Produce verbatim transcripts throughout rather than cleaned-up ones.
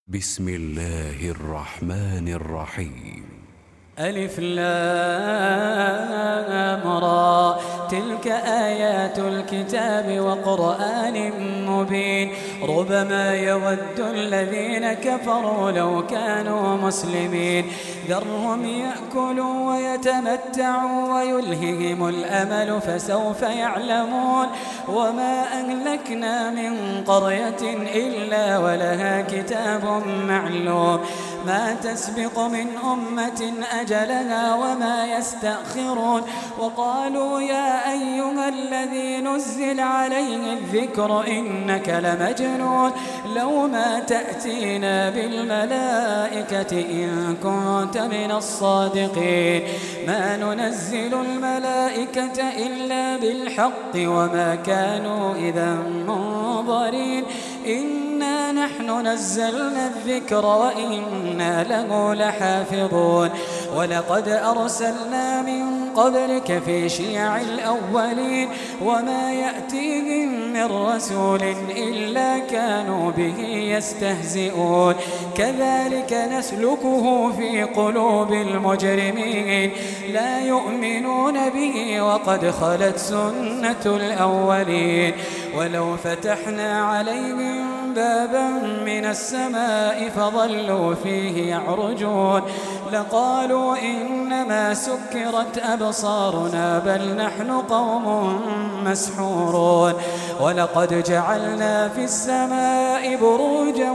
بسم الله الرحمن الرحيم. ألف لام را، تلك آيات الكتاب وقرآن مبين. ربما يود الذين كفروا لو كانوا مسلمين. ذرهم يأكلوا ويتمتعوا ويلههم الأمل فسوف يعلمون. وما أهلكنا من قرية إلا ولها كتاب معلوم. ما تسبق من أمة أجلها وما يستأخرون. وقالوا يا أيها الذي نزل عليه الذكر إنك لمجنون. لو ما تأتينا بالملائكة إن كنت من الصادقين. ما ننزل الملائكة إلا بالحق وما كانوا إذا منظرين. إنا نحن نزلنا الذكر وإنا له لحافظون. ولقد أرسلنا من قبلك في شيع الأولين. وما يأتيهم من رسول إلا كانوا به يستهزئون. كذلك نسلكه في قلوب المجرمين. لا يؤمنون به وقد خلت سنة الأولين. ولو فتحنا عليهم بابا من السماء فظلوا فيه يعرجون لقالوا إنما سكرت أبصارنا بل نحن قوم مسحورون. ولقد جعلنا في السماء بروجا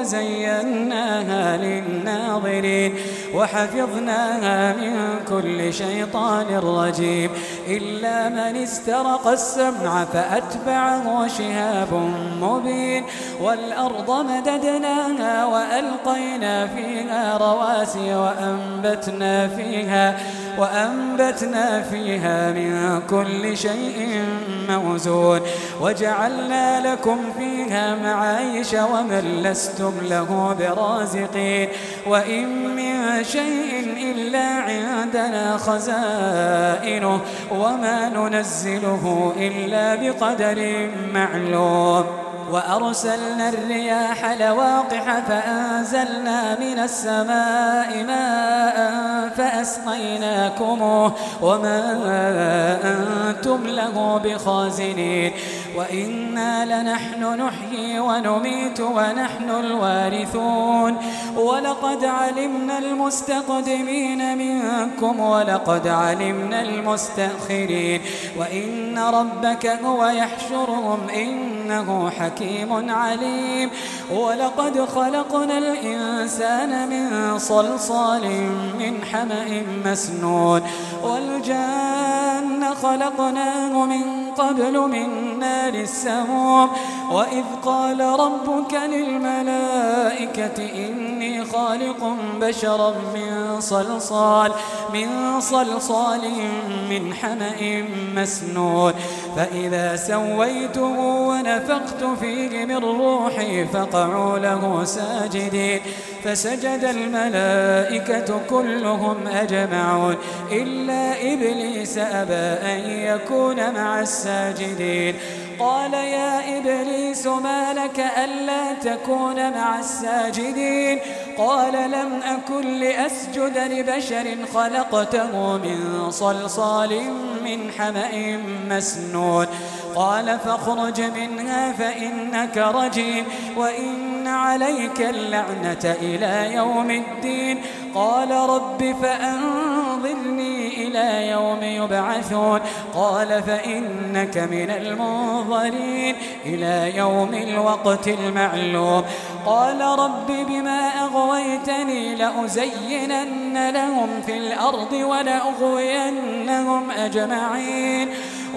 وزيناها للناظرين وحفظناها من كل شيطان رجيم إلا من استرق السمع فأتبعه شهاب مبين. والأرض مددناها وألقينا فيها رواسي وأنبتنا فيها وأنبتنا فيها من كل شيء موزون. وجعلنا لكم فيها معايش ومن لستم له برازقين. وإن من شيء إلا عندنا خزائنه وما ننزله إلا بقدر معلوم. وأرسلنا الرياح لواقح فأنزلنا من السماء ماء فأسقيناكموه وما أنتم له بخازنين. وإنا لنحن نحيي ونميت ونحن الوارثون. ولقد علمنا المستقدمين منكم ولقد علمنا المستأخرين. وإن ربك هو يحشرهم إنه حكيم عليم. ولقد خلقنا الإنسان من صلصال من حمأ مسنون. والجان خلقناه من قبل من نار السموم. وإذ قال ربك للملائكة إني خالق بشرا من صلصال من صلصال من حمأ مسنون. فإذا سويته ونفخت فيه من روحي فقعوا له ساجدين. فسجد الملائكة كلهم أجمعون إلا إبليس أبى أن يكون مع الساجدين. قال يا إبليس ما لك ألا تكون مع الساجدين؟ قال لم أكن لأسجد لبشر خلقته من صلصال من حمأ مسنون. قال فاخرج منها فإنك رجيم وإن عليك اللعنة إلى يوم الدين. قال رب فأنظرني إلى يوم يبعثون. قال فإنك من المنظرين إلى يوم الوقت المعلوم. قال رب بما أغويتني لأزينن لهم في الأرض ولأغوينهم أجمعين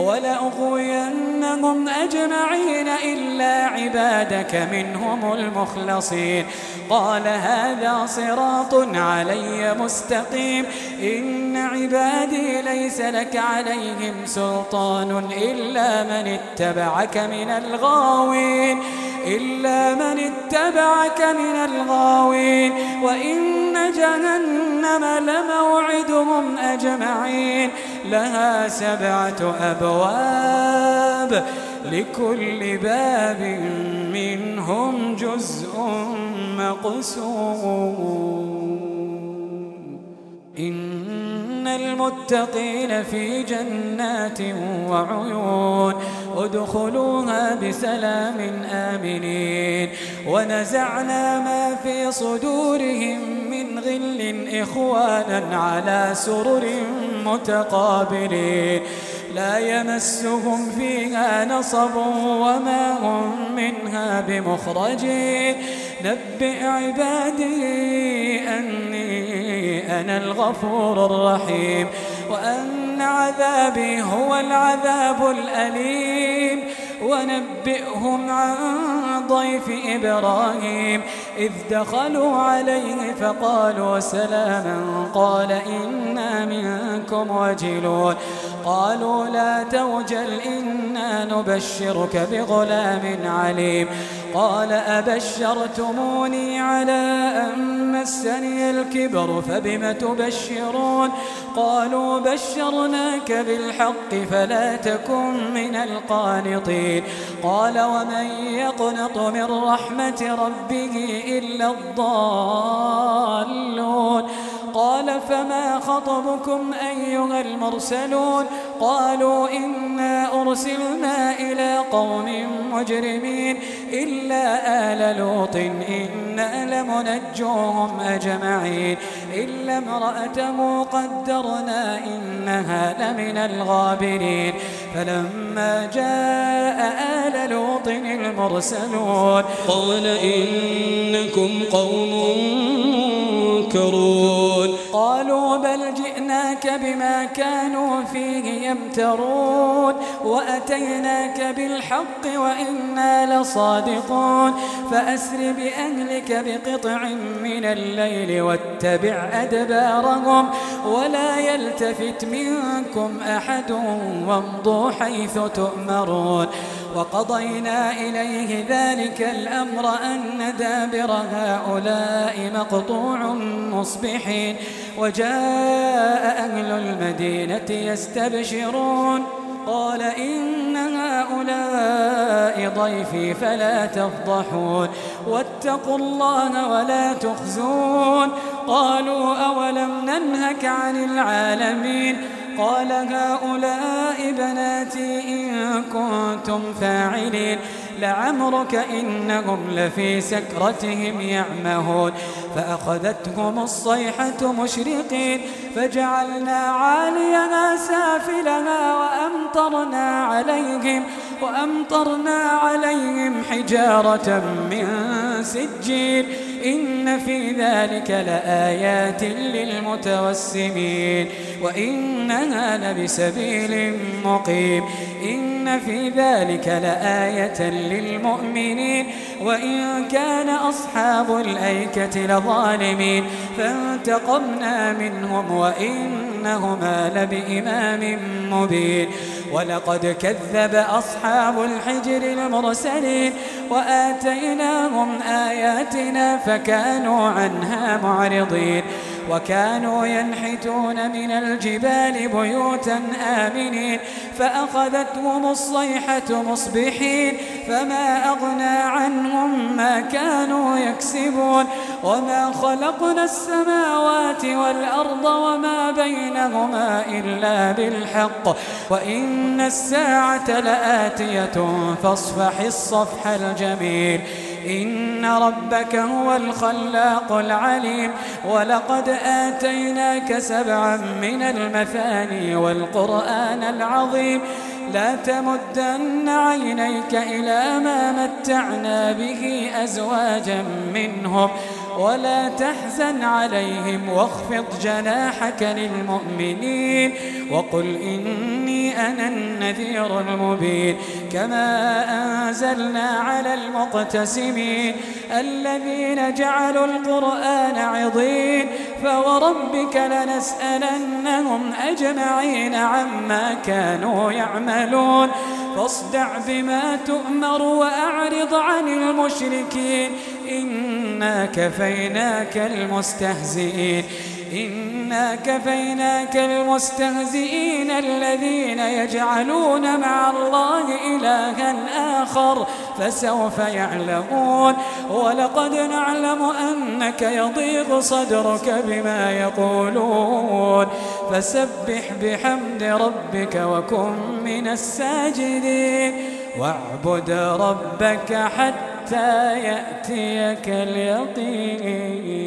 ولأغوينهم أجمعين إلا عبادك منهم المخلصين. قال هذا صراط علي مستقيم. إن عبادي ليس لك عليهم سلطان إلا من اتبعك من الغاوين إلا من اتبعك من الغاوين. وإن جهنم لموعدهم أجمعين لها سبعة أبواب لكل باب منهم جزء مقسوم. إن المتقين في جنات وعيون ادخلوها بسلام آمنين. ونزعنا ما في صدورهم من غل إخوانا على سرر متقابلين لا يمسهم فيها نصب وما هم منها بمخرجين. نبئ عبادي أني أنا الغفور الرحيم وأن عذابي هو العذاب الأليم. ونبئهم عن ضيف إبراهيم إذ دخلوا عليه فقالوا سلاما قال إنا منكم وجلون. قالوا لا توجل إنا نبشرك بغلام عليم. قال أبشرتموني على أن مسني الكبر فبم تبشرون. قالوا بشرناك بالحق فلا تكن من القانطين. قال ومن يقنط من رحمة ربه إلا الضالون. قال فما خطبكم أيها المرسلون. قالوا إنا أرسلنا إلى قوم مجرمين إلا آل لوط إنا لمنجوهم أجمعين إلا امرأته قدرنا إنها لمن الغابرين. فلما جاء آل لوط المرسلون قال إنكم قوم منكرون. قالوا بل جئناك بما كانوا فيه يمترون وأتيناك بالحق وإنا لصادقون. فأسر بأهلك بقطع من الليل واتبع أدبارهم ولا يلتفت منكم أحد وامضوا حيث تؤمرون. وقضينا إليه ذلك الأمر أن دابر هؤلاء مقطوع مصبحين. وجاء أهل المدينة يستبشرون قال إن هؤلاء ضيفي فلا تفضحون واتقوا الله ولا تخزون. قالوا أولم ننهك عن العالمين. قال هؤلاء بناتي إن كنتم فاعلين. لعمرك إنهم لفي سكرتهم يعمهون. فأخذتهم الصيحة مشرقين فجعلنا عاليها سافلها وأمطرنا عليهم وأمطرنا عليهم حجارة من سجيل. إن في ذلك لآيات للمتوسمين وإنها لبسبيل مقيم. إن في ذلك لآية للمؤمنين وإن كان أصحاب الأيكة لظالمين فانتقمنا منهم وإنهما لبإمام مبين. ولقد كذب أصحاب الحجر المرسلين وآتيناهم آياتنا فكانوا عنها معرضين. وكانوا ينحتون من الجبال بيوتا آمنين فأخذتهم الصيحة مصبحين فما أغنى عنهم ما كانوا يكسبون. وما خلقنا السماوات والأرض وما بينهما إلا بالحق وإن الساعة لآتية فاصفح الصفح الجميل. إن ربك هو الخلاق العليم. ولقد آتيناك سبعا من المثاني والقرآن العظيم. لا تمدن عينيك إلى ما متعنا به أزواجا منهم ولا تحزن عليهم واخفض جناحك للمؤمنين وقل إني أنا النذير المبين. كما أنزلنا على المقتسمين الذين جعلوا القرآن عضين. فوربك لنسألنهم أجمعين عما كانوا يعملون. فاصدع بما تؤمر وأعرض عن المشركين إنا كفيناك المستهزئين. إنا كفيناك المستهزئين الذين يجعلون مع الله إلها آخر فسوف يعلمون ولقد نعلم أنك يضيق صدرك بما يقولون فسبح بحمد ربك وكن من الساجدين واعبد ربك حتى يأتيك اليقين.